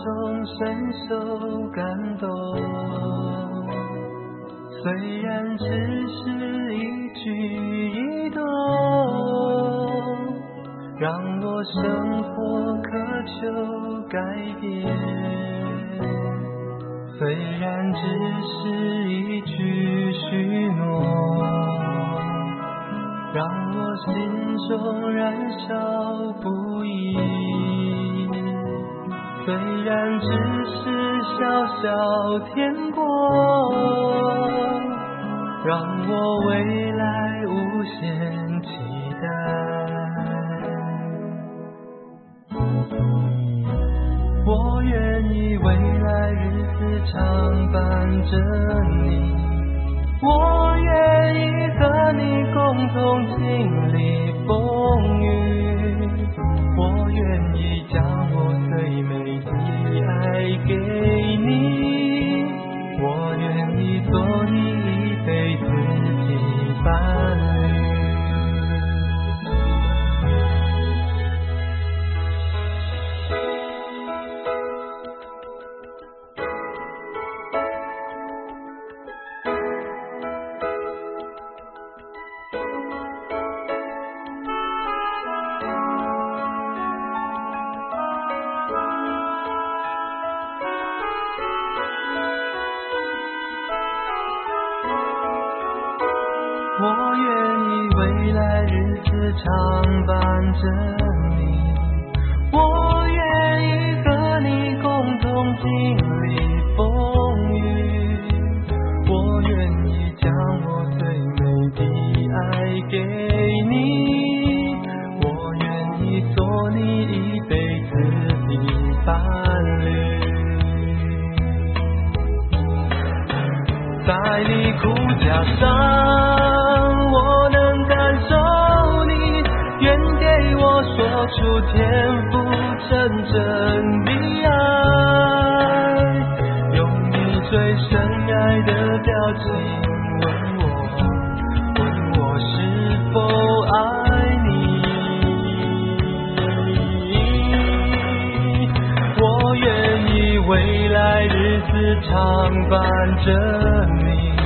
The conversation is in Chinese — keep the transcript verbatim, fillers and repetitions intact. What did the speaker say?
中深受感动，虽然只是一举一动，让我生活渴求改变。虽然只是一句许诺，让我心中燃烧不已。虽然只是小小天国，让我未来无限期待。我愿意未来日子常伴着你，我愿意和你共同经历风雨，我愿意将我最美的爱给你，我愿意做你一辈子的伴侣。我愿意未来日子常伴着你，我愿意和你共同经历风雨，我愿意将我最美的爱给你，我愿意做你一辈子的伴侣。在你苦架上我能感受你，愿给我说出天赋真正的爱，用你最深爱的表情问我，问我是否爱你。我愿意未来日子常伴着你，